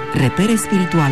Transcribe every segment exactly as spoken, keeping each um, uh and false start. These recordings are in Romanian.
Repere spirituale.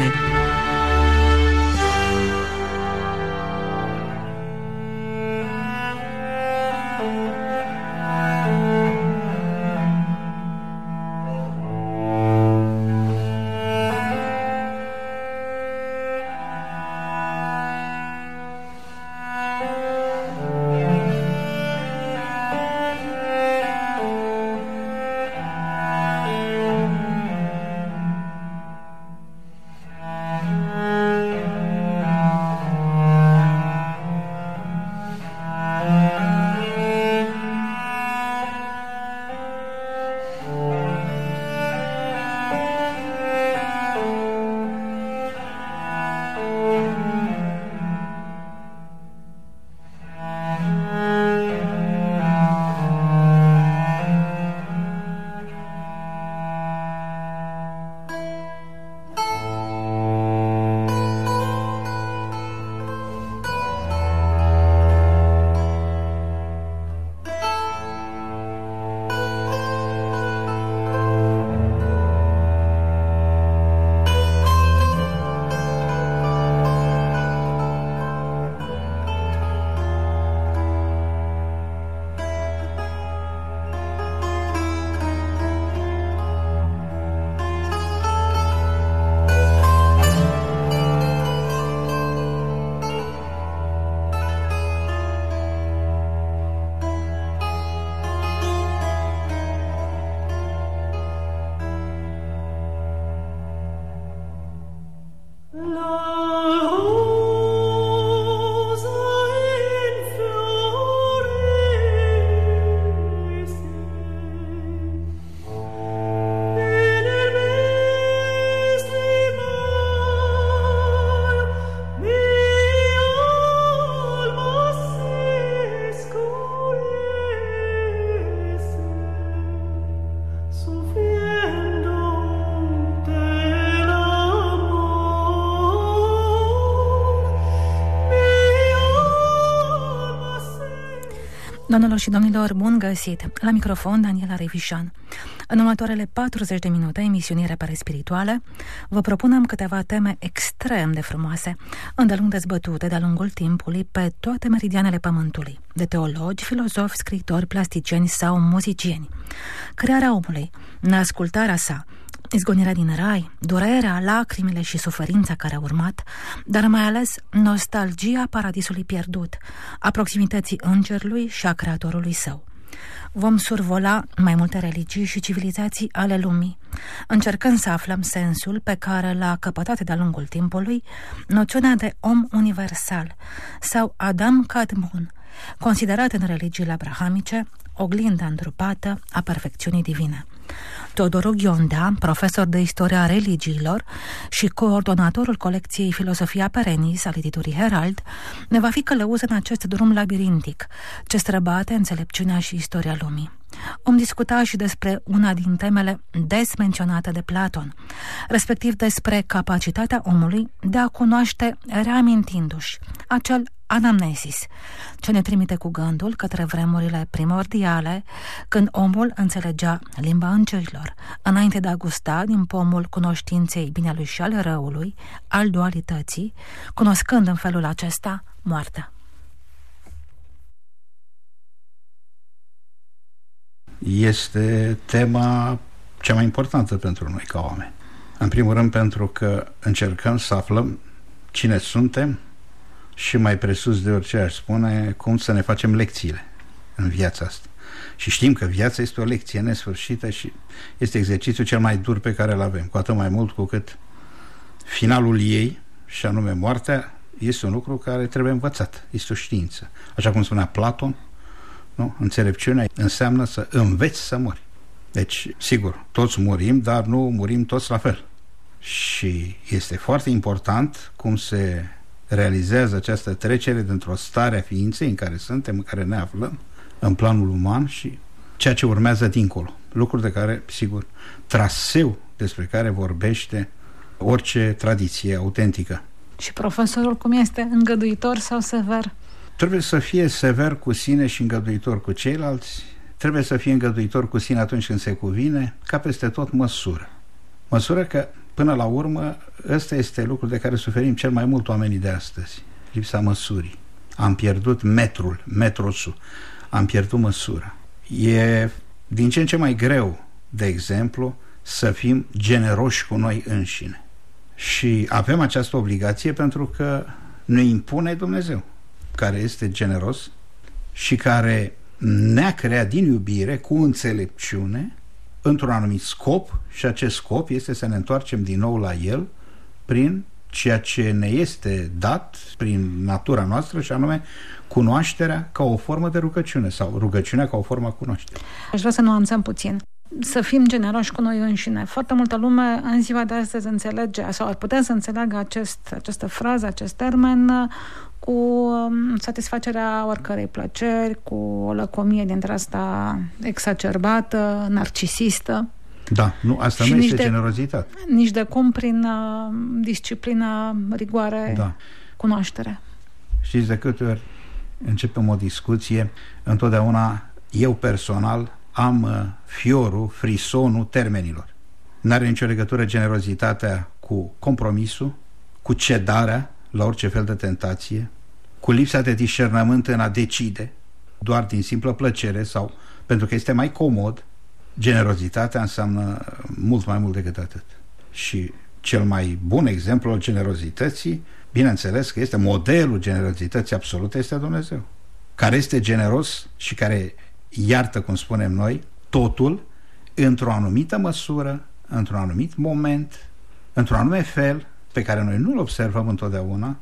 Doamnelor și domnilor, bun găsit! La microfon, Daniela Revișan. În următoarele patruzeci de minute, emisiunii Repere spirituale, vă propunem câteva teme extrem de frumoase, îndelung dezbătute de-a lungul timpului pe toate meridianele pământului, de teologi, filozofi, scriitori, plasticieni sau muzicieni. Crearea omului, neascultarea sa, izgonirea din rai, durerea, lacrimile și suferința care a urmat, dar mai ales nostalgia paradisului pierdut, a proximității îngerului și a creatorului său. Vom survola mai multe religii și civilizații ale lumii, încercând să aflăm sensul pe care l-a căpătat de-a lungul timpului noțiunea de om universal sau Adam Kadmon, considerat în religiile abrahamice oglinda întrupată a perfecțiunii divine. Teodoru Ghionda, profesor de istoria religiilor și coordonatorul colecției Filosofia Perennis al editurii Herald, ne va fi călăuz în acest drum labirintic ce străbate înțelepciunea și istoria lumii. Vom discuta și despre una din temele des menționate de Platon, respectiv despre capacitatea omului de a cunoaște reamintindu-și, acel anamnesis, ce ne trimite cu gândul către vremurile primordiale, când omul înțelegea limba îngerilor, înainte de a gusta din pomul cunoștinței binelui și al răului, al dualității, cunoscând în felul acesta moartea. Este tema cea mai importantă pentru noi ca oameni. În primul rând pentru că încercăm să aflăm cine suntem și, mai presus de orice aș spune, cum să ne facem lecțiile în viața asta. Și știm că viața este o lecție nesfârșită și este exercițiul cel mai dur pe care îl avem, cu atât mai mult cu cât finalul ei, și anume moartea, este un lucru care trebuie învățat, este o știință. Așa cum spunea Platon, nu? Înțelepciunea înseamnă să înveți să mori. Deci, sigur, toți murim, dar nu murim toți la fel. Și este foarte important cum se realizează această trecere dintr-o stare a ființei în care suntem, în care ne aflăm, în planul uman, și ceea ce urmează dincolo. Lucruri de care, sigur, traseu despre care vorbește orice tradiție autentică. Și profesorul cum este? Îngăduitor sau sever? Trebuie să fie sever cu sine și îngăduitor cu ceilalți. Trebuie să fie îngăduitor cu sine atunci când se cuvine, ca peste tot măsură. Măsură că până la urmă, ăsta este lucrul de care suferim cel mai mult oamenii de astăzi. Lipsa măsurii. Am pierdut metrul, metrosul. Am pierdut măsura. E din ce în ce mai greu, de exemplu, să fim generoși cu noi înșine. Și avem această obligație pentru că ne impune Dumnezeu, care este generos și care ne-a creat din iubire, cu înțelepciune, într-un anumit scop, și acest scop este să ne întoarcem din nou la El prin ceea ce ne este dat prin natura noastră, și anume cunoașterea ca o formă de rugăciune sau rugăciunea ca o formă a cunoașterii. Aș vrea să nuanțăm puțin. Să fim generoși cu noi înșine. Foarte multă lume în ziua de astăzi înțelege sau ar putea să înțeleagă acest, această frază, acest termen cu satisfacerea oricărei plăceri, cu o lăcomie dintre asta exacerbată, narcisistă. Da, nu, asta și nu este de, generozitate. Nici de cum prin uh, disciplină, rigoare, da. Cunoaștere. Știți, de câte ori începem o discuție, întotdeauna eu personal am uh, fiorul, frisonul termenilor. N-are nicio legătură generozitatea cu compromisul, cu cedarea la orice fel de tentație, cu lipsa de discernământ în a decide doar din simplă plăcere sau pentru că este mai comod. Generozitatea înseamnă mult mai mult decât atât. Și cel mai bun exemplu al generozității, bineînțeles că este modelul generozității absolute, este Dumnezeu, care este generos și care iartă, cum spunem noi, totul într-o anumită măsură, într-un anumit moment, într-un anume fel pe care noi nu-l observăm întotdeauna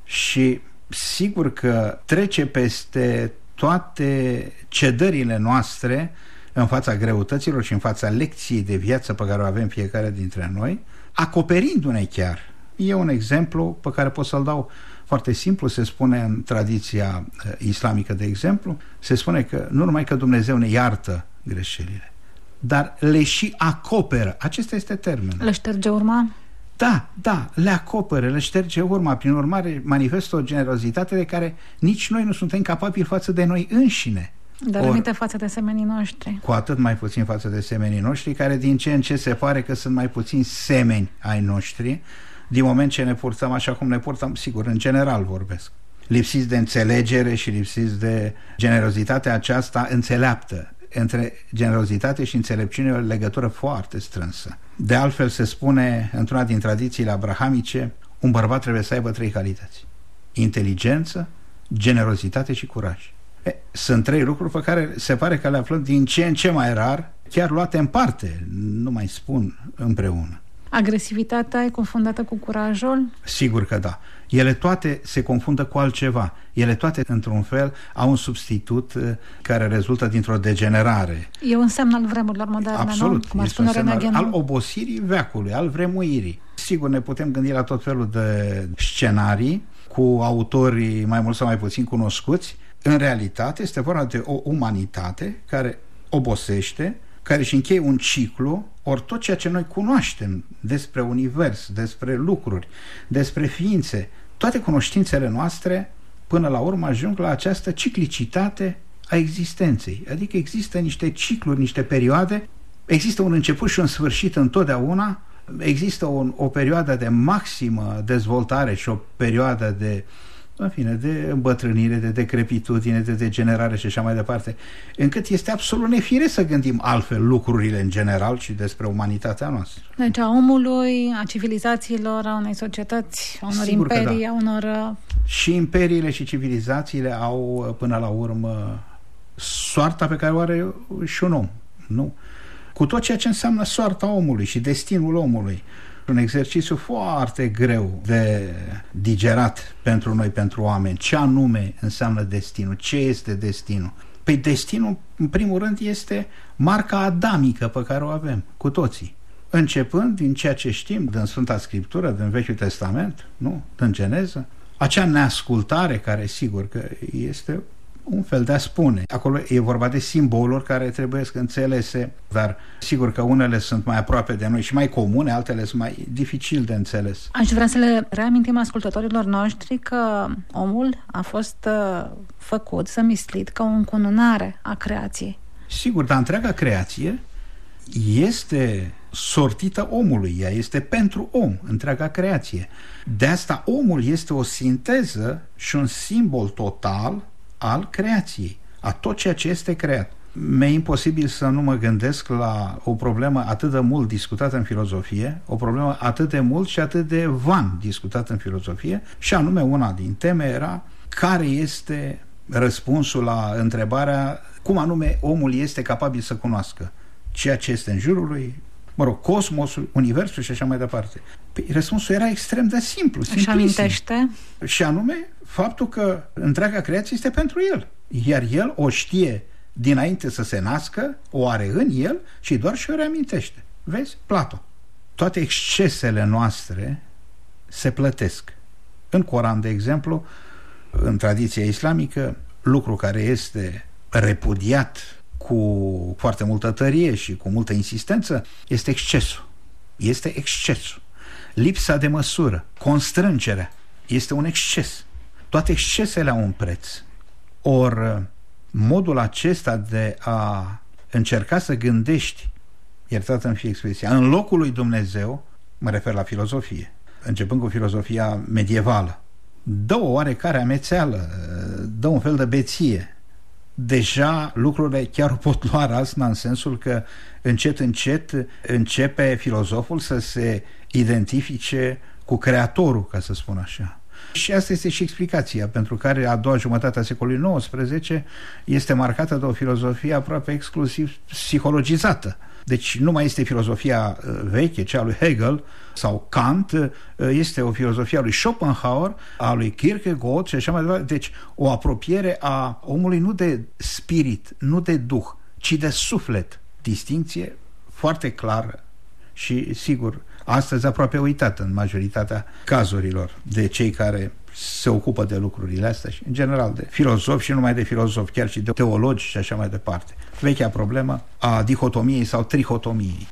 și sigur că trece peste toate cedările noastre în fața greutăților și în fața lecției de viață pe care o avem fiecare dintre noi, acoperindu-ne chiar. E un exemplu pe care pot să-l dau foarte simplu. Se spune în tradiția islamică, de exemplu, se spune că nu numai că Dumnezeu ne iartă greșelile, dar le și acoperă. Acesta este termenul. Le șterge urma? Da, da, le acoperă, le șterge urma. Prin urmare, manifestă o generozitate de care nici noi nu suntem capabili față de noi înșine. Dar aminte față de semenii noștri. Cu atât mai puțin față de semenii noștri, care din ce în ce se pare că sunt mai puțini semeni ai noștri, din moment ce ne purtăm așa cum ne purtăm, sigur, în general vorbesc. Lipsiți de înțelegere și lipsiți de generozitatea aceasta înțeleaptă. Între generozitate și înțelepciune o legătură foarte strânsă. De altfel se spune într-una din tradițiile abrahamice, un bărbat trebuie să aibă trei calități: inteligență, generozitate și curaj. E, sunt trei lucruri pe care se pare că le aflăm din ce în ce mai rar, chiar luate în parte, nu mai spun împreună. Agresivitatea e confundată cu curajul? Sigur că da. Ele toate se confundă cu altceva. Ele toate, într-un fel, au un substitut care rezultă dintr-o degenerare. E un semn al vremurilor moderne, absolut, nu? Cum este un semn al, al obosirii veacului, al vremuirii. Sigur, ne putem gândi la tot felul de scenarii cu autori mai mult sau mai puțin cunoscuți. În realitate este vorba de o umanitate care obosește, care își încheie un ciclu, ori tot ceea ce noi cunoaștem despre univers, despre lucruri, despre ființe, toate cunoștințele noastre, până la urmă ajung la această ciclicitate a existenței. Adică există niște cicluri, niște perioade, există un început și un sfârșit întotdeauna, există un, o perioadă de maximă dezvoltare și o perioadă de în fine, de îmbătrânire, de decrepitudine, de degenerare și așa mai departe, încât este absolut nefiresc să gândim altfel lucrurile în general și despre umanitatea noastră. Deci a omului, a civilizațiilor, a unei societăți, a unor Sigur imperii, da. a unor... Și imperiile și civilizațiile au până la urmă soarta pe care o are și un om, nu? Cu tot ceea ce înseamnă soarta omului și destinul omului. Un exercițiu foarte greu de digerat pentru noi, pentru oameni. Ce anume înseamnă destinul? Ce este destinul? Păi destinul, în primul rând, este marca adamică pe care o avem cu toții. Începând din ceea ce știm din Sfânta Scriptură, din Vechiul Testament, nu? Din Geneză, acea neascultare care, sigur că este un fel de a spune. Acolo e vorba de simboluri care trebuie să înțelese, dar sigur că unele sunt mai aproape de noi și mai comune, altele sunt mai dificil de înțeles. Aș vrea să le reamintim ascultătorilor noștri că omul a fost uh, făcut, zămislit, ca o încununare a creației. Sigur, dar întreaga creație este sortită omului, ea este pentru om, întreaga creație. De asta omul este o sinteză și un simbol total al creației, a tot ceea ce este creat. Mi-e imposibil să nu mă gândesc la o problemă atât de mult discutată în filozofie, o problemă atât de mult și atât de van discutată în filozofie, și anume una din teme era care este răspunsul la întrebarea cum anume omul este capabil să cunoască ceea ce este în jurul lui, mă rog, cosmosul, universul și așa mai departe. Păi, răspunsul era extrem de simplu, simplissim. Și amintește? Și anume faptul că întreaga creație este pentru el, iar el o știe dinainte să se nască, o are în el și doar și o reamintește. Vezi? Platon. Toate excesele noastre se plătesc. În Coran, de exemplu, în tradiția islamică, lucru care este repudiat cu foarte multă tărie și cu multă insistență este excesul. Este excesul. Lipsa de măsură, constrângerea, este un exces. Toate excesele au un preț. Or, modul acesta de a încerca să gândești, iertați-mi fie expresia, în locul lui Dumnezeu, mă refer la filozofie, începând cu filozofia medievală, dă o oarecare amețeală, dă un fel de beție. Deja lucrurile chiar pot lua razna în sensul că încet, încet începe filozoful să se identifice cu creatorul, ca să spun așa. Și asta este și explicația pentru care a doua jumătate a secolului nouăsprezece este marcată de o filozofie aproape exclusiv psihologizată. Deci nu mai este filozofia veche, cea a lui Hegel sau Kant, este o filozofie a lui Schopenhauer, a lui Kierkegaard și așa mai departe. Deci o apropiere a omului nu de spirit, nu de duh, ci de suflet. Distincție foarte clară și, sigur, astăzi aproape uitată în majoritatea cazurilor de cei care se ocupă de lucrurile astea și, în general, de filozofi și numai de filozofi, chiar și de teologi și așa mai departe. Vechea problemă a dihotomiei sau trihotomiei.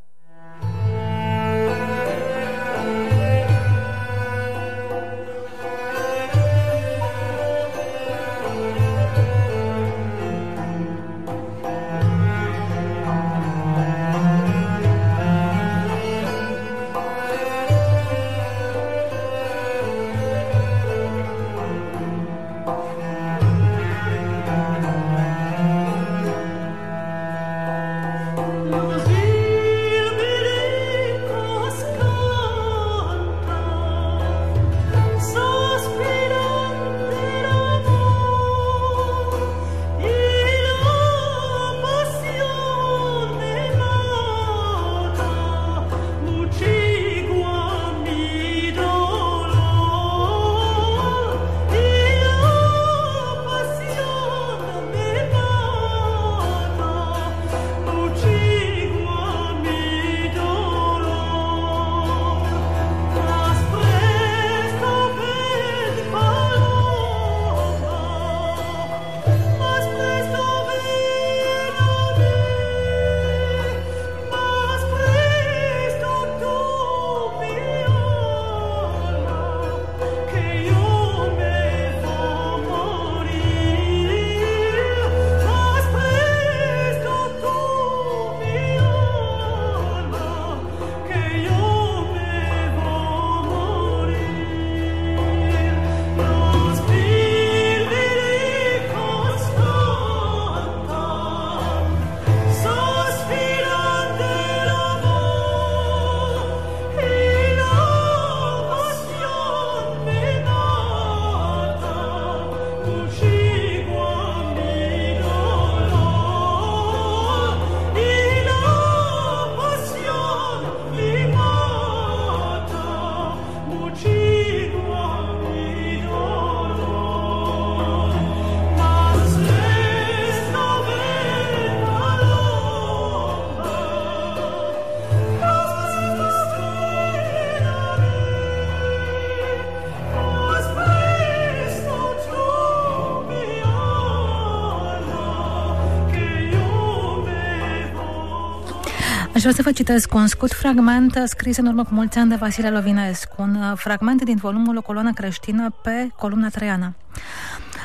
Aș vrea să vă citesc un scurt fragment scris în urmă cu mulți ani de Vasile Lovinescu, un fragment din volumul O coloană creștină pe columna Traiana.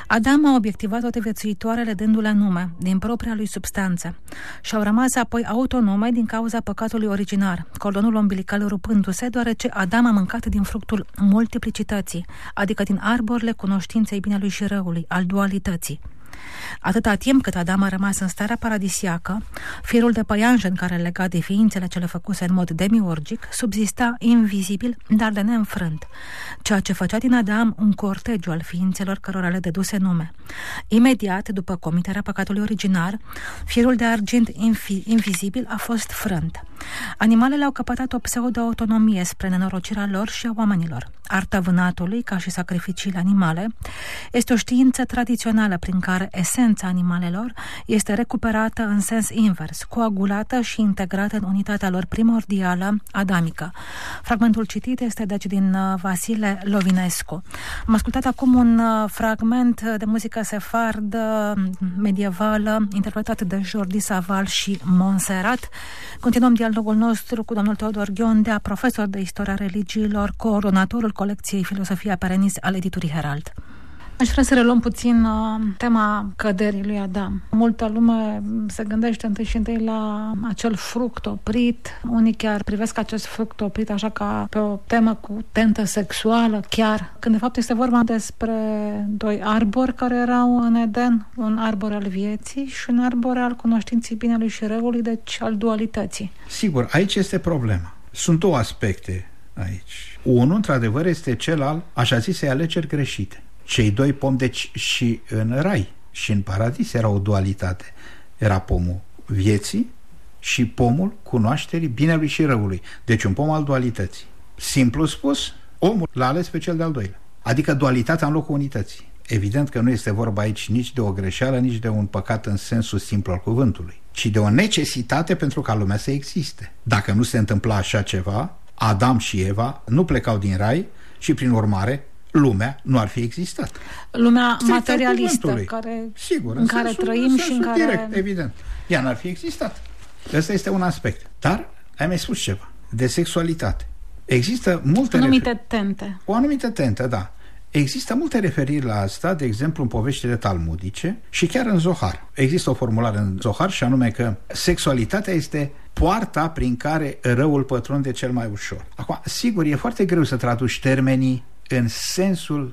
Adam a obiectivat toate viețuitoarele dându-le nume din propria lui substanță și au rămas apoi autonome din cauza păcatului originar, cordonul umbilical rupându-se, deoarece Adam a mâncat din fructul multiplicității, adică din arborile cunoștinței binelui și răului, al dualității. Atâta timp cât Adam a rămas în starea paradisiacă, firul de păianjen care lega de ființele cele făcuse în mod demiurgic subzista invizibil, dar de neînfrânt, ceea ce făcea din Adam un cortegiu al ființelor cărora le dăduse nume. Imediat după comiterea păcatului originar, firul de argint infi- invizibil a fost frânt. Animalele au căpătat o pseudo-autonomie spre nenorocirea lor și a oamenilor. Arta vânatului, ca și sacrificiile animale, este o știință tradițională prin care esența animalelor este recuperată în sens invers, coagulată și integrată în unitatea lor primordială, adamică. Fragmentul citit este deci din Vasile Lovinescu. Am ascultat acum un fragment de muzică sefardă medievală interpretat de Jordi Savall și Montserrat. Continuăm dialogul nostru cu domnul Teodor Ghiondea, profesor de istoria religiilor, coordonatorul colecției Filosofia Perenis al editurii Herald. Aș vrea să reluăm puțin uh, tema căderii lui Adam. Multă lume se gândește întâi și întâi la acel fruct oprit. Unii chiar privesc acest fruct oprit așa ca pe o temă cu tentă sexuală chiar, când de fapt este vorba despre doi arbori care erau în Eden, un arbore al vieții și un arbore al cunoștinței binelui și răului, deci al dualității. Sigur, aici este problema. Sunt două aspecte aici. Unul, într-adevăr, este cel al așa zisei alegeri greșite. Cei doi pomi, deci și în rai și în paradis era o dualitate. Era pomul vieții și pomul cunoașterii binelui și răului. Deci un pom al dualității. Simplu spus, omul l-a ales pe cel de-al doilea. Adică dualitatea în locul unității. Evident că nu este vorba aici nici de o greșeală, nici de un păcat în sensul simplu al cuvântului, ci de o necesitate pentru ca lumea să existe. Dacă nu se întâmpla așa ceva, Adam și Eva nu plecau din rai și, prin urmare, lumea nu ar fi existat. Lumea strict materialistă care, sigur, în, în care sensul, trăim în și în care... direct, evident. Ea n-ar fi existat. Ăsta este un aspect. Dar ai mai spus ceva de sexualitate. Există multe... Anumite refer... tente. O anumită tentă, da. Există multe referiri la asta, de exemplu în poveștile talmudice și chiar în Zohar. Există o formulare în Zohar și anume că sexualitatea este poarta prin care răul pătrunde cel mai ușor. Acum, sigur, e foarte greu să traduci termenii în sensul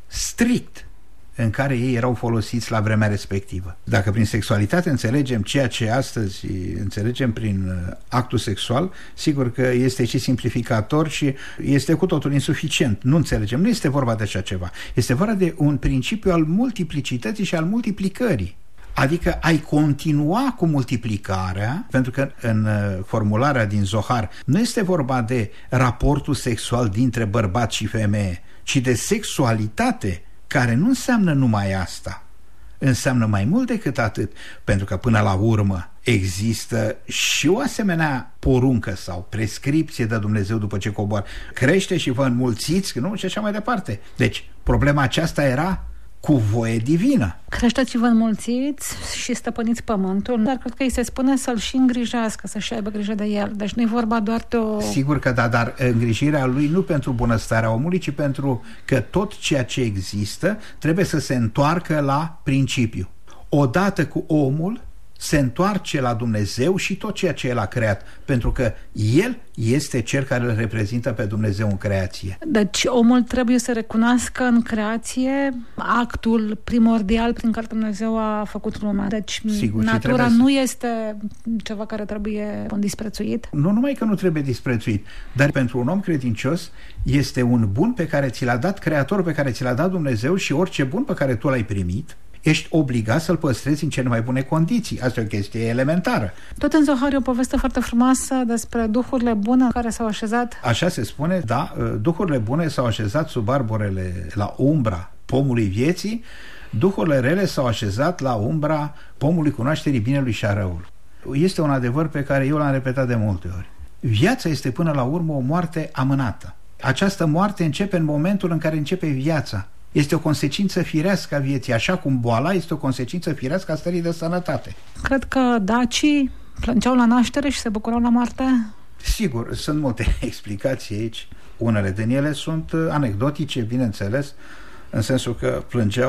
strict în care ei erau folosiți la vremea respectivă. Dacă prin sexualitate înțelegem ceea ce astăzi înțelegem prin actul sexual, sigur că este și simplificator și este cu totul insuficient. Nu înțelegem. Nu este vorba de așa ceva. Este vorba de un principiu al multiplicității și al multiplicării. Adică ai continua cu multiplicarea, pentru că în formularea din Zohar nu este vorba de raportul sexual dintre bărbat și femeie, ci de sexualitate, care nu înseamnă numai asta. Înseamnă mai mult decât atât, pentru că până la urmă există și o asemenea poruncă sau prescripție de Dumnezeu după ce coboară. Crește și vă înmulțiți, nu? Și așa mai departe. Deci, problema aceasta era cu voie divină. Creșteți și vă înmulțiți și stăpâniți pământul, dar cred că îi se spune să-l și îngrijească, să-și aibă grijă de el. Deci nu e vorba doar de o... Sigur că da, dar îngrijirea lui nu pentru bunăstarea omului, ci pentru că tot ceea ce există trebuie să se întoarcă la principiu. Odată cu omul se întoarce la Dumnezeu și tot ceea ce El a creat, pentru că El este Cel care îl reprezintă pe Dumnezeu în creație. Deci omul trebuie să recunoască în creație actul primordial prin care Dumnezeu a făcut lumea. Deci sigur, natura nu să... este ceva care trebuie disprețuit? Nu numai că nu trebuie disprețuit, dar pentru un om credincios este un bun pe care ți l-a dat Creatorul, pe care ți l-a dat Dumnezeu, și orice bun pe care tu l-ai primit ești obligat să-l păstrezi în cele mai bune condiții. Asta e o chestie elementară. Tot în Zohar e o poveste foarte frumoasă despre duhurile bune care s-au așezat. Așa se spune, da, duhurile bune s-au așezat sub arborele la umbra pomului vieții, duhurile rele s-au așezat la umbra pomului cunoașterii binelui și a răului. Este un adevăr pe care eu l-am repetat de multe ori. Viața este până la urmă o moarte amânată. Această moarte începe în momentul în care începe viața. Este o consecință firească a vieții, așa cum boala este o consecință firească a stării de sănătate. Cred că dacii plângeau la naștere și se bucurau la moarte? Sigur, sunt multe explicații aici. Unele din ele sunt anecdotice, bineînțeles, în sensul că plângeau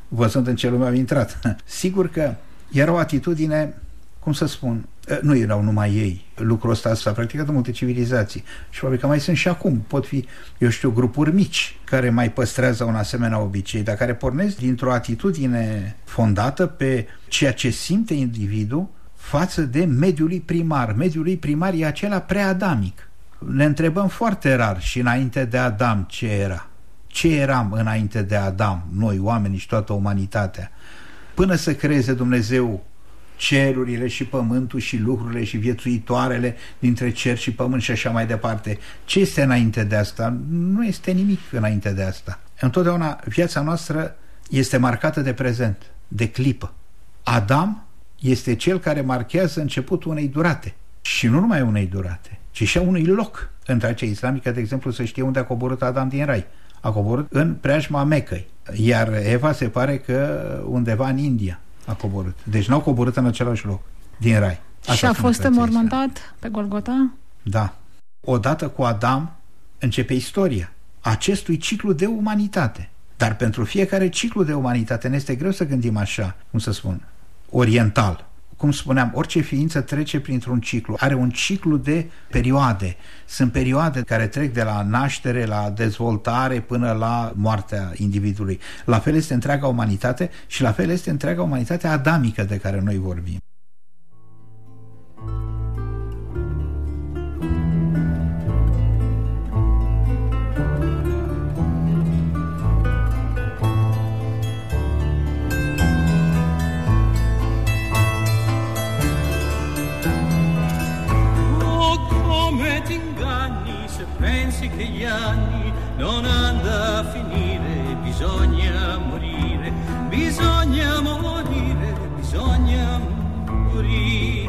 văzând în ce lume au intrat. Sigur că era o atitudine, cum să spun, nu erau numai ei. Lucrul ăsta s-a practicat în multe civilizații și probabil că mai sunt și acum. Pot fi, eu știu, grupuri mici care mai păstrează un asemenea obicei, dar care pornesc dintr-o atitudine fondată pe ceea ce simte individul față de mediul lui primar. Mediul lui primar e acela preadamic. Ne întrebăm foarte rar și înainte de Adam ce era. Ce eram înainte de Adam, noi, oamenii și toată umanitatea? Până să creeze Dumnezeu cerurile și pământul și lucrurile și viețuitoarele dintre cer și pământ și așa mai departe. Ce este înainte de asta? Nu este nimic înainte de asta. Întotdeauna viața noastră este marcată de prezent, de clipă. Adam este cel care marchează începutul unei durate. Și nu numai unei durate, ci și a unui loc. În tradiția islamică, de exemplu, să știe unde a coborât Adam din rai. A coborât în preajma Mecăi. Iar Eva se pare că undeva în India a coborât. Deci n-au coborât în același loc, din rai. Asta și a fost înmormântat pe Golgota? Da. Odată cu Adam începe istoria acestui ciclu de umanitate. Dar pentru fiecare ciclu de umanitate ne este greu să gândim așa, cum să spun, oriental. Cum spuneam, orice ființă trece printr-un ciclu, are un ciclu de perioade. Sunt perioade care trec de la naștere, la dezvoltare, până la moartea individului. La fel este întreaga umanitate și la fel este întreaga umanitate adamică de care noi vorbim. Pensi che gli anni non andano a finire, bisogna morire, bisogna morire, bisogna morire.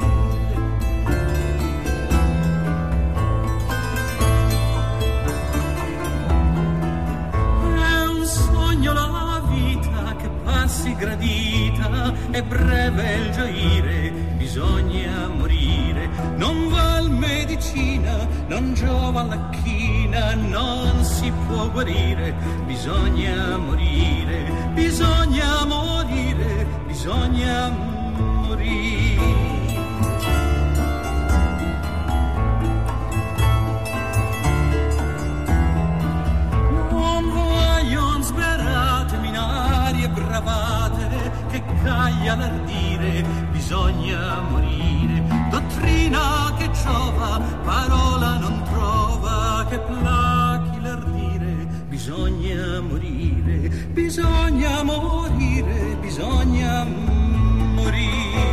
È un sogno la vita che passi gradita, è breve il gioire, bisogna morire, non val medicina, non giova la china, non si può guarire, bisogna morire, bisogna morire, bisogna morire. Non vogliono sperate, minari e bravate, che caglia l'ardire, bisogna morire, dottrina che giova, parola non trova, che plachi l'ardire, bisogna morire, bisogna morire, bisogna morire.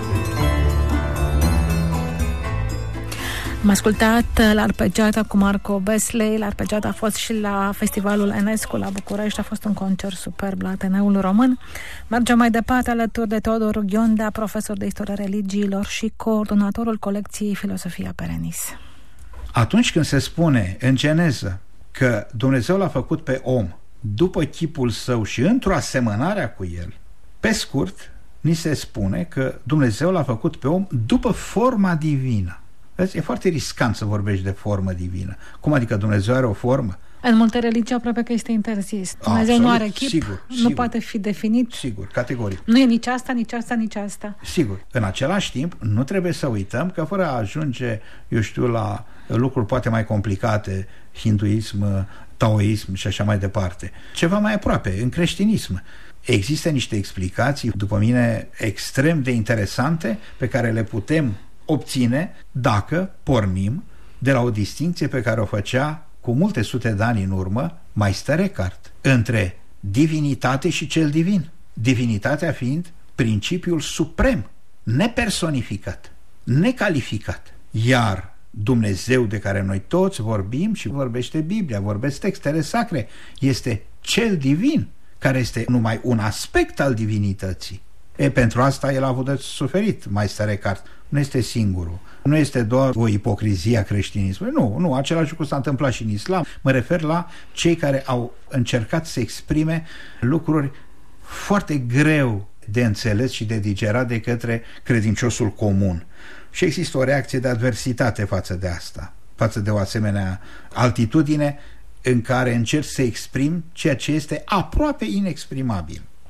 Am ascultat l'arpeggiata cu Marco Besley. L'arpeggiata a fost și la Festivalul Enescu la București. A fost un concert superb la Ateneul Român. Mergem mai departe alături de Teodor Ghionda, profesor de istoria religiilor și coordonatorul colecției Filosofia Perennis. Atunci când se spune în Geneză că Dumnezeu l-a făcut pe om după chipul său și într-o asemănare cu el, pe scurt, ni se spune că Dumnezeu l-a făcut pe om după forma divină. Vezi, e foarte riscant să vorbești de formă divină. Cum adică Dumnezeu are o formă? În multe religii aproape că este interzis. Dumnezeu Absolut, nu are chip, sigur, nu sigur, poate fi definit. Sigur, categoric. Nu e nici asta, nici asta, nici asta. Sigur. În același timp, nu trebuie să uităm că fără a ajunge, eu știu, la lucruri poate mai complicate, hinduism, taoism și așa mai departe, ceva mai aproape, în creștinism, există niște explicații, după mine, extrem de interesante, pe care le putem obține dacă pornim de la o distincție pe care o făcea cu multe sute de ani în urmă Meister Eckhart între divinitate și cel divin, divinitatea fiind principiul suprem, nepersonificat, necalificat, iar Dumnezeu de care noi toți vorbim și vorbește Biblia, vorbesc textele sacre, este cel divin, care este numai un aspect al divinității. E, pentru asta el a avut de suferit, Meister Eckhart. Nu este singurul. Nu este doar o ipocrizie a creștinismului. Nu, nu, același lucru s-a întâmplat și în islam. Mă refer la cei care au încercat să exprime lucruri foarte greu de înțeles și de digerat de către credinciosul comun. Și există o reacție de adversitate față de asta, față de o asemenea altitudine în care încerci să exprim ceea ce este aproape inexprimabil.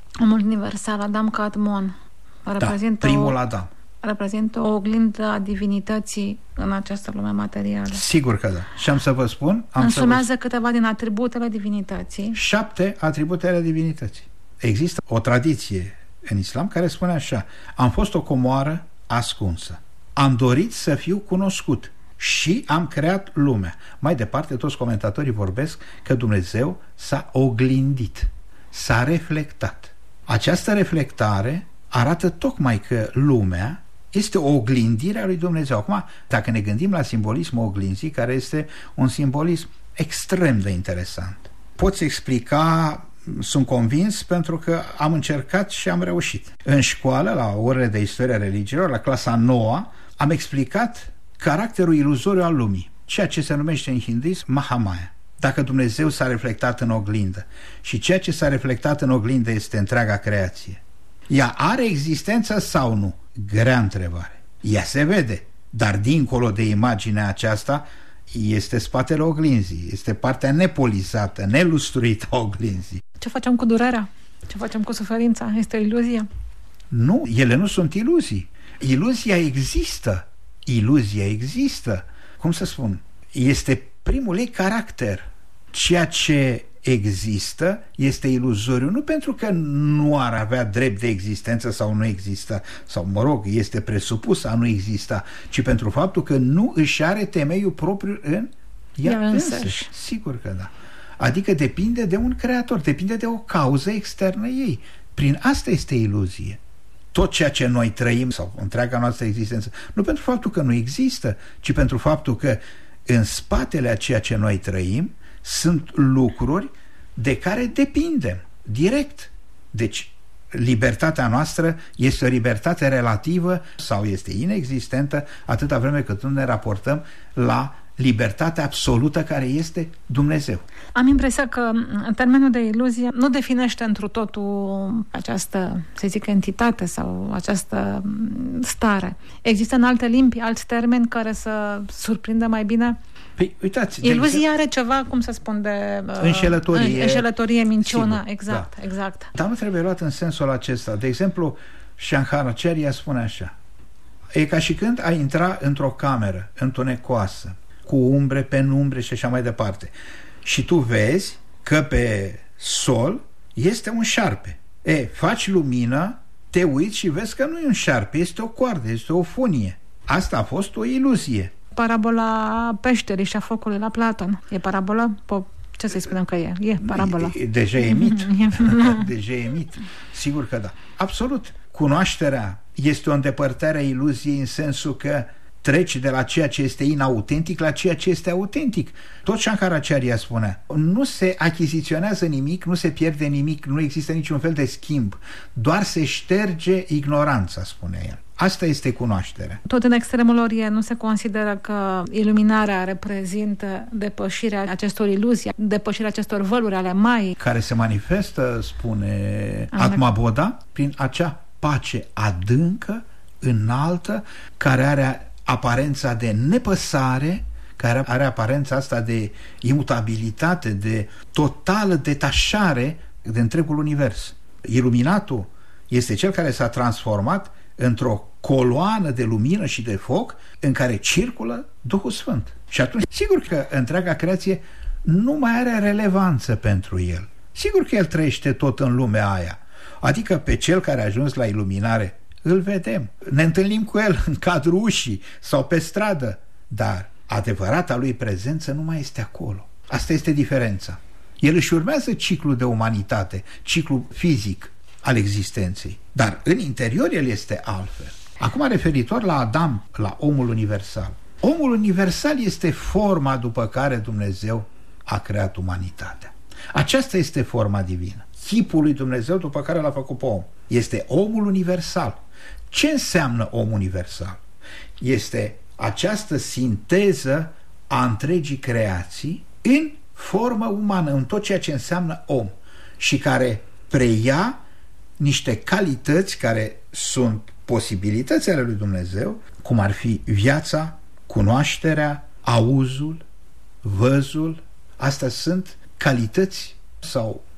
Omul universal, Adam Kadmon, reprezintă, da, primul o, Adam. reprezintă o oglindă a divinității în această lume materială. Sigur că da. Și am să vă spun... Am Însumează să vă... câteva din atributele divinității. Șapte atribute ale divinității. Există o tradiție în islam care spune așa: am fost o comoară ascunsă, am dorit să fiu cunoscut și am creat lumea. Mai departe, toți comentatorii vorbesc că Dumnezeu s-a oglindit, s-a reflectat. Această reflectare arată tocmai că lumea este o oglindire a lui Dumnezeu. Acum, dacă ne gândim la simbolismul oglinzii, care este un simbolism extrem de interesant, poți explica, sunt convins, pentru că am încercat și am reușit. În școală, la orele de istoria religiilor, la clasa noua, am explicat caracterul iluzoriu al lumii, ceea ce se numește în hinduism Mahamaya. Dacă Dumnezeu s-a reflectat în oglindă și ceea ce s-a reflectat în oglindă este întreaga creație, ea are existență sau nu? Grea întrebare. Ea se vede, dar dincolo de imaginea aceasta este spatele oglinzii, este partea nepolizată, nelustruită a oglinzii. Ce facem cu durerea? Ce facem cu suferința? Este o iluzie? Nu, ele nu sunt iluzii. Iluzia există. Iluzia există. Cum să spun? Este primul ei caracter. Ceea ce există este iluzoriu, nu pentru că nu ar avea drept de existență sau nu există, sau mă rog, este presupus a nu exista, ci pentru faptul că nu își are temeiul propriu în ea însăși. Sigur că da. Adică depinde de un creator, depinde de o cauză externă ei. Prin asta este iluzie. Tot ceea ce noi trăim sau întreaga noastră existență, nu pentru faptul că nu există, ci pentru faptul că în spatele a ceea ce noi trăim sunt lucruri de care depindem direct. Deci libertatea noastră este o libertate relativă sau este inexistentă atâta vreme cât nu ne raportăm la libertatea absolută care este Dumnezeu. Am impresia că termenul de iluzie nu definește întru totul această, să zic, entitate sau această stare. Există în alte limbi alți termeni care să surprindă mai bine? Păi, uitați, iluzia are ceva, cum să spun, de uh, înșelătorie, înșelătorie, minciună, sigur, exact, da. exact. Dar nu trebuie luat în sensul acesta. De exemplu, Shankaracharya spune așa: e ca și când ai intra într-o cameră întunecoasă, cu umbre, penumbre și așa mai departe, și tu vezi că pe sol este un șarpe. E, faci lumină, te uiți și vezi că nu e un șarpe, este o coardă, este o funie. Asta a fost o iluzie. Parabola peșterii și a focului la Platon. E parabola? Po- ce să-i spunem că e? E parabola. E, deja e mit. Deja e mit. Sigur că da. Absolut. Cunoașterea este o îndepărtare a iluziei în sensul că treci de la ceea ce este inautentic la ceea ce este autentic. Tot Shankaracharya spunea: nu se achiziționează nimic, nu se pierde nimic, nu există niciun fel de schimb, doar se șterge ignoranța, spune el. Asta este cunoașterea. Tot în extremul Orient nu se consideră că iluminarea reprezintă depășirea acestor iluzii, depășirea acestor văluri ale Maiei, care se manifestă, spune Atmabodha, prin acea pace adâncă, înaltă, care are aparența de nepăsare, care are aparența asta de imutabilitate, de totală detașare de întregul univers. Iluminatul este cel care s-a transformat într-o coloană de lumină și de foc în care circulă Duhul Sfânt. Și atunci, sigur că întreaga creație nu mai are relevanță pentru el. Sigur că el trăiește tot în lumea aia. Adică pe cel care a ajuns la iluminare îl vedem, ne întâlnim cu el în cadrul ușii sau pe stradă, dar adevărata lui prezență nu mai este acolo. Asta este diferența. El își urmează ciclul de umanitate, ciclul fizic al existenței, dar în interior el este altfel. Acum, referitor la Adam, la omul universal. Omul universal este forma după care Dumnezeu a creat umanitatea. Aceasta este forma divină, chipul lui Dumnezeu după care l-a făcut pe om. Este omul universal. Ce înseamnă om universal? Este această sinteză a întregii creații în formă umană, în tot ceea ce înseamnă om, și care preia niște calități care sunt posibilități ale lui Dumnezeu, cum ar fi viața, cunoașterea, auzul, văzul. Astea sunt calități sau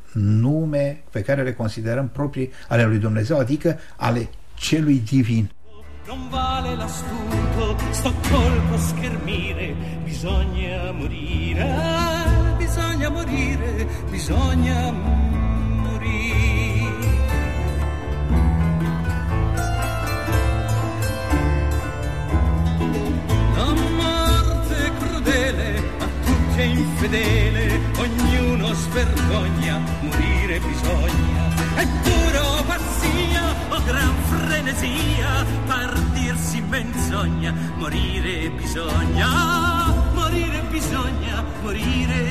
nume pe care le considerăm proprii ale lui Dumnezeu, adică ale celui divin. Non vale l'astuto, sto colpo schermire, bisogna morire, bisogna morire, bisogna morire. La morte crudele, a tutti è infedele, ognuno svergogna, morire bisogna. È duro pazzia o gran frenesia, partirsi menzogna, morire bisogna, morire bisogna, morire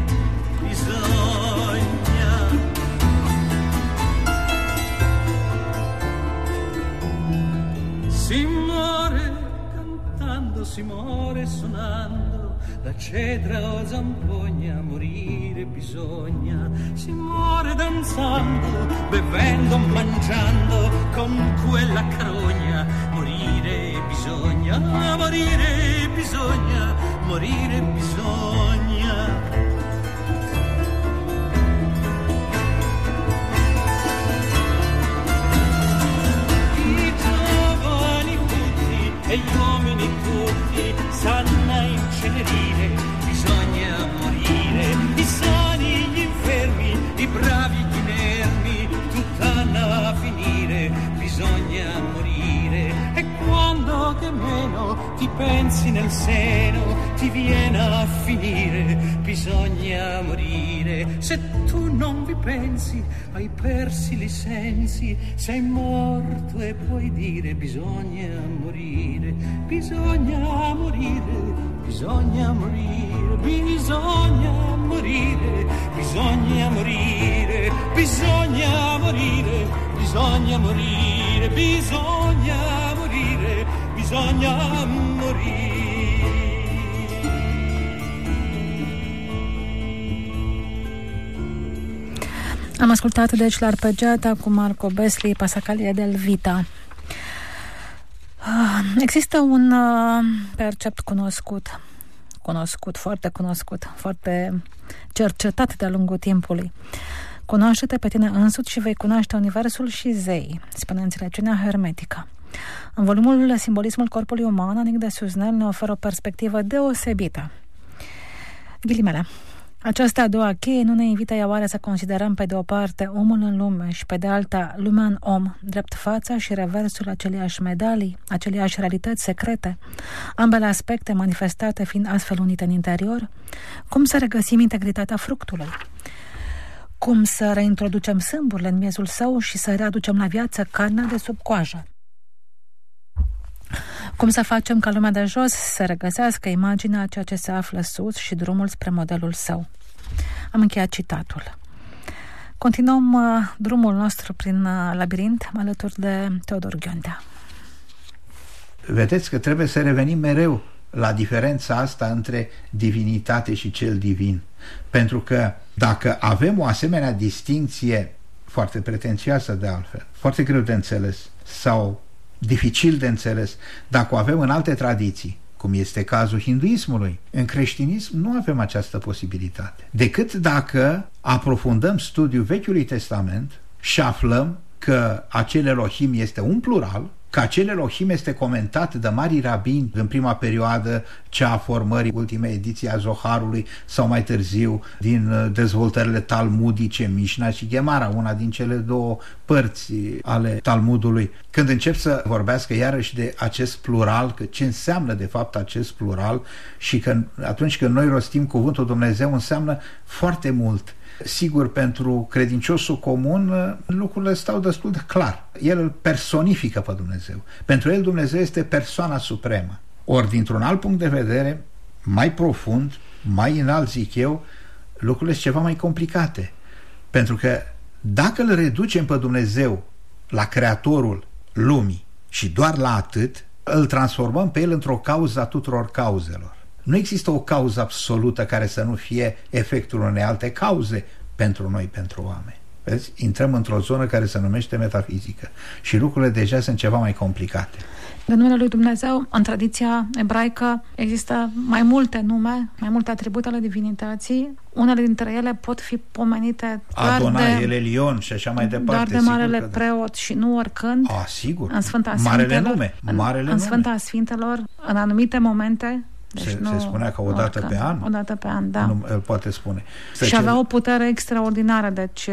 bisogna. Si muore cantando, si muore suonando, la cedra o zampogna, morire bisogna. Si muore danzando, bevendo, mangiando, con quella carogna, morire bisogna, morire bisogna, morire bisogna. I giovani tutti e gli uomini tutti sanno incenerire, bisogna morire, i sani, gli infermi, i bravi, gli inermi, tutt'hanno a finire, bisogna morire. E quando che meno ti pensi nel seno, ti viene a finire, bisogna morire. Se tu non vi pensi, hai persi i sensi, sei morto e puoi dire bisogna morire, bisogna morire, bisogna morire, bisogna morire, bisogna morire, bisogna morire, bisogna morire, bisogna morire, bisogna morire. Am ascultat deci l'arpeggiata cu Marco Besli, Passacaglia del Vita. Există un percept cunoscut, cunoscut, foarte cunoscut, foarte cercetat de-a lungul timpului. Cunoaște-te pe tine însuți și vei cunoaște universul și zei, spune înțelepciunea hermetică. În volumul Simbolismul corpului uman, Anic de Suznel ne oferă o perspectivă deosebită. Ghilimele. Această a doua cheie nu ne invită ea oare să considerăm pe de o parte omul în lume și pe de alta lumea în om, drept fața și reversul aceleiași medalii, aceleiași realități secrete, ambele aspecte manifestate fiind astfel unite în interior? Cum să regăsim integritatea fructului? Cum să reintroducem sâmburile în miezul său și să readucem la viață carnea de sub coajă? Cum să facem ca lumea de jos să regăsească imaginea a ceea ce se află sus și drumul spre modelul său? Am încheiat citatul. Continuăm uh, drumul nostru prin uh, labirint alături de Teodor Ghiontea. Vedeți că trebuie să revenim mereu la diferența asta între divinitate și cel divin. Pentru că dacă avem o asemenea distinție foarte pretențioasă de altfel, foarte greu de înțeles sau dificil de înțeles, dacă o avem în alte tradiții, cum este cazul hinduismului, în creștinism nu avem această posibilitate. Decât dacă aprofundăm studiul Vechiului Testament și aflăm că acel Elohim este un plural, că acel Elohim este comentat de mari rabini în prima perioadă, cea a formării ultimei ediții a Zoharului, sau mai târziu din dezvoltările talmudice, Mișna și Gemara, una din cele două părți ale Talmudului, când încep să vorbească iarăși de acest plural, că ce înseamnă de fapt acest plural, și că atunci când noi rostim cuvântul Dumnezeu înseamnă foarte mult. Sigur, pentru credinciosul comun lucrurile stau destul de clar. El îl personifică pe Dumnezeu. Pentru el Dumnezeu este persoana supremă. Ori, dintr-un alt punct de vedere, mai profund, mai înalt, zic eu, lucrurile sunt ceva mai complicate. Pentru că dacă îl reducem pe Dumnezeu la creatorul lumii și doar la atât, îl transformăm pe el într-o cauză a tuturor cauzelor. Nu există o cauză absolută care să nu fie efectul unei alte cauze pentru noi, pentru oameni. Vezi? Intrăm într-o zonă care se numește metafizică și lucrurile deja sunt ceva mai complicate. De numele lui Dumnezeu, în tradiția ebraică, există mai multe nume, mai multe atribute ale divinității. Unele dintre ele pot fi pomenite doar Adonai, de, El Elion și așa mai departe. doar de Marele Preot și nu oricând. A, sigur. În Sfânta Marele Sfintelor, nume. În, Marele în nume. Sfânta Sfintelor, în anumite momente. Deci se, nu se spunea că o dată oricând, pe an? O dată pe an, da. Nu îl poate spune. Și ce... avea o putere extraordinară, deci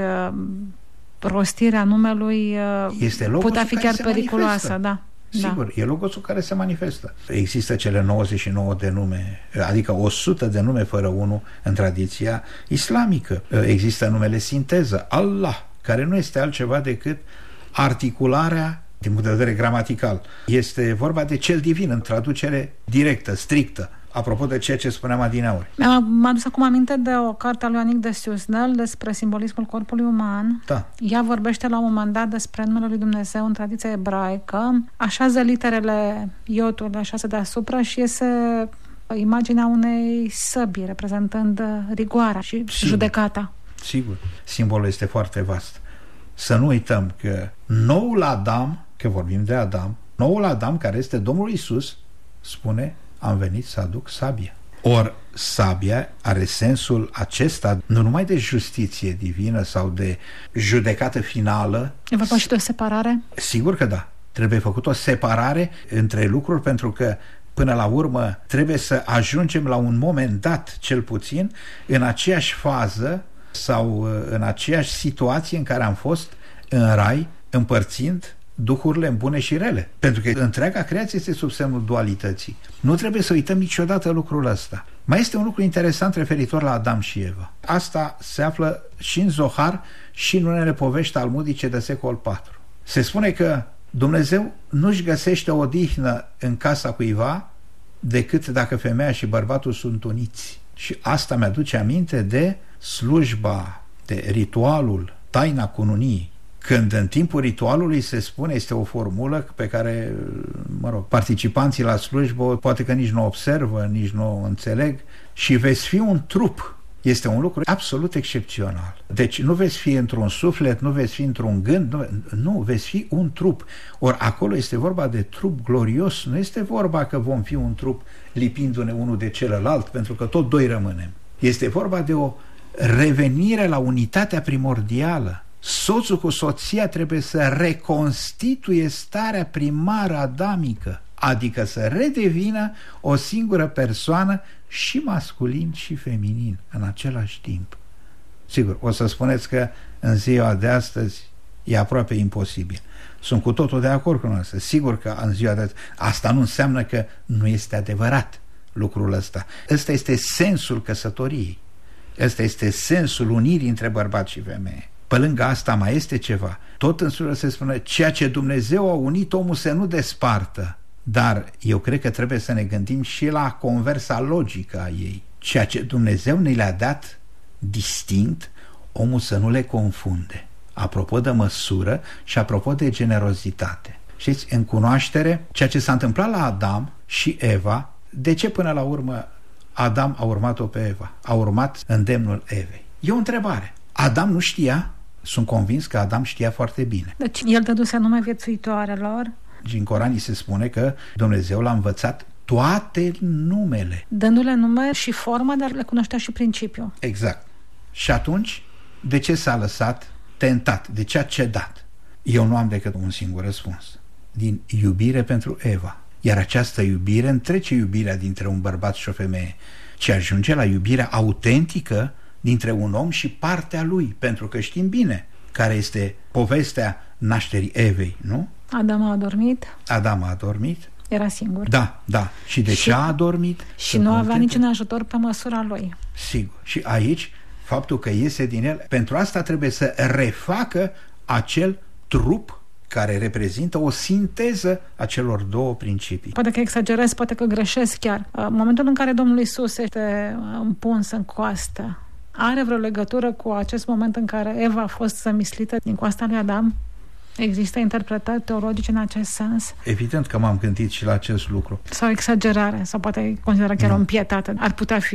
rostirea numelui este putea fi chiar periculoasă, da. Sigur, da. e logosul care se manifestă. Există cele nouăzeci și nouă de nume, adică o sută de nume fără unul în tradiția islamică. Există numele sinteză, Allah, care nu este altceva decât articularea din punct de vedere gramatical. Este vorba de cel divin în traducere directă, strictă. Apropo de ceea ce spuneam adineauri. M-a adus acum aminte de o carte a lui Anic de Susnel despre simbolismul corpului uman. Da. Ea vorbește la un moment dat despre numele lui Dumnezeu în tradiția ebraică, așează literele ioturile așează deasupra și iese imaginea unei săbii reprezentând rigoarea și Sigur. judecata. Sigur, simbolul este foarte vast. Să nu uităm că noul Adam, că vorbim de Adam, noul Adam care este Domnul Iisus, spune: am venit să aduc sabia. Or, sabia are sensul acesta nu numai de justiție divină sau de judecată finală. E vorba și de o separare? Sigur că da. Trebuie făcut o separare între lucruri, pentru că până la urmă trebuie să ajungem la un moment dat, cel puțin, în aceeași fază sau în aceeași situație în care am fost în rai, împărțind duhurile în bune și rele. Pentru că întreaga creație este sub semnul dualității. Nu trebuie să uităm niciodată lucrul ăsta. Mai este un lucru interesant referitor la Adam și Eva. Asta se află și în Zohar și în unele povești talmudice de secol patru. Se spune că Dumnezeu nu-și găsește odihnă în casa cuiva decât dacă femeia și bărbatul sunt uniți. Și asta mi-aduce aminte de slujba, de ritualul, taina cununiei. Când în timpul ritualului se spune, este o formulă pe care, mă rog, participanții la slujbă poate că nici nu observă, nici nu înțeleg, și veți fi un trup. Este un lucru absolut excepțional. Deci nu veți fi într-un suflet, nu veți fi într-un gând, nu, nu, veți fi un trup. Ori acolo este vorba de trup glorios, nu este vorba că vom fi un trup lipindu-ne unul de celălalt, pentru că tot doi rămânem. Este vorba de o revenire la unitatea primordială. Soțul cu soția trebuie să reconstituie starea primară adamică, adică să redevină o singură persoană, și masculin și feminin în același timp. Sigur, o să spuneți că în ziua de astăzi e aproape imposibil. Sunt cu totul de acord cu noastră. Sigur că în ziua de astăzi, asta nu înseamnă că nu este adevărat lucrul ăsta. Ăsta este sensul căsătoriei. Ăsta este sensul unirii între bărbat și femeie. Pe lângă asta mai este ceva. Tot în sură se spune: ceea ce Dumnezeu a unit, omul să nu despartă. Dar eu cred că trebuie să ne gândim și la conversa logică a ei. Ceea ce Dumnezeu ne le-a dat distinct, omul să nu le confunde. Apropo de măsură și apropo de generozitate. Știți, în cunoaștere, ceea ce s-a întâmplat la Adam și Eva, de ce până la urmă Adam a urmat-o pe Eva? A urmat îndemnul Evei. E o întrebare. Adam nu știa? Sunt convins că Adam știa foarte bine. Deci el dăduse nume viețuitoarelor. Și în Coran se spune că Dumnezeu l-a învățat toate numele. Dându-le nume și formă, dar le cunoștea și principiul. Exact. Și atunci, de ce s-a lăsat tentat? De ce a cedat? Eu nu am decât un singur răspuns. Din iubire pentru Eva. Iar această iubire întrece iubirea dintre un bărbat și o femeie, ci ajunge la iubirea autentică dintre un om și partea lui, pentru că știm bine care este povestea nașterii Evei, nu? Adam a adormit. Adam a adormit. Era singur. Da, da. Și de și, ce a adormit? Și nu avea niciun ajutor pe măsura lui. Sigur. Și aici, faptul că iese din el, pentru asta trebuie să refacă acel trup care reprezintă o sinteză a celor două principii. Poate că exagerez, poate că greșesc chiar. În momentul în care Domnul Iisus este împuns în coastă, are vreo legătură cu acest moment în care Eva a fost zămislită din coasta lui Adam? Există interpretări teologice în acest sens? Evident că m-am gândit și la acest lucru. Sau exagerare, sau poate considera chiar nu. O impietate. Ar putea fi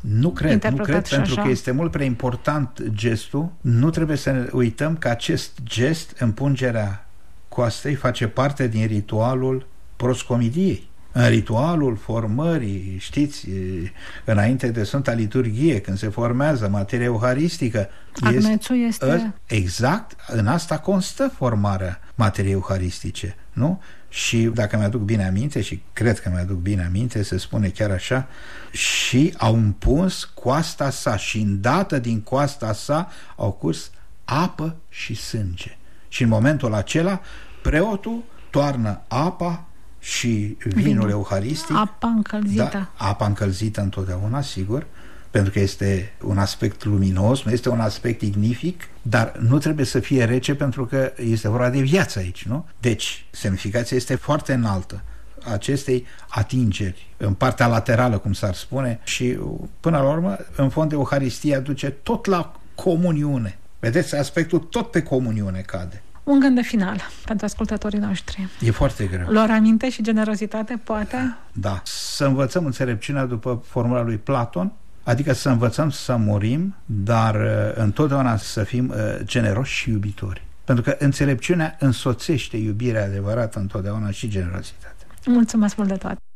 Nu cred, nu cred, pentru așa. că este mult prea important gestul. Nu trebuie să ne uităm că acest gest, împungerea coastei, face parte din ritualul proscomidiei. În ritualul formării, știți, înainte de Sfânta Liturghie, când se formează materia euharistică, Agnețul este... este... Exact, în asta constă formarea materiei euharistice, nu? Și dacă mi-aduc bine aminte, și cred că mi-aduc bine aminte, se spune chiar așa, și au împuns coasta sa și îndată din coasta sa au curs apă și sânge. Și în momentul acela preotul toarnă apa și vinul Vin. euharistic. Apa încălzită. Da, apa încălzită întotdeauna, sigur, pentru că este un aspect luminos, nu este un aspect ignific, dar nu trebuie să fie rece pentru că este vorba de viață aici, nu? Deci, semnificația este foarte înaltă acestei atingeri în partea laterală, cum s-ar spune, și până la urmă, în fond, Euharistia duce tot la comuniune. Vedeți, aspectul tot pe comuniune cade. Un gând de final pentru ascultătorii noștri. E foarte greu. Lor aminte și generozitate, poate? Da. Să învățăm înțelepciunea după formula lui Platon, adică să învățăm să murim, dar întotdeauna să fim generoși și iubitori. Pentru că înțelepciunea însoțește iubirea adevărată întotdeauna și generozitatea. Mulțumesc mult de toate!